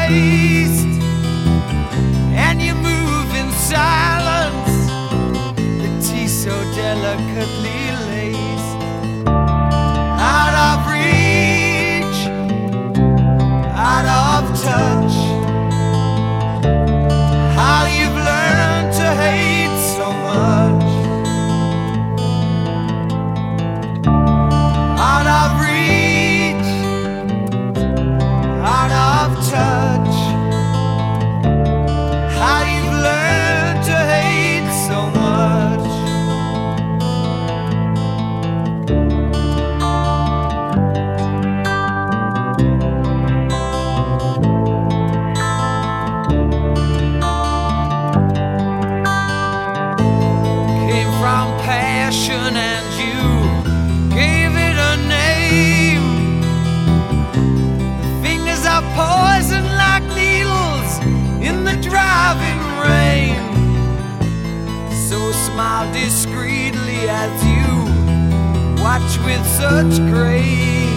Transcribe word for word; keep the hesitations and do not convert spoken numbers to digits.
taste, and you move in silence, the tea so delicately laced. Out of reach, out of touch, how you've learned to hate so much. Out of reach, out of touch, how you've learned to hate so much. Came from passion and you gave it a name. The fingers are poison like needles in the driving rain. So smile discreetly as you watch with such grace.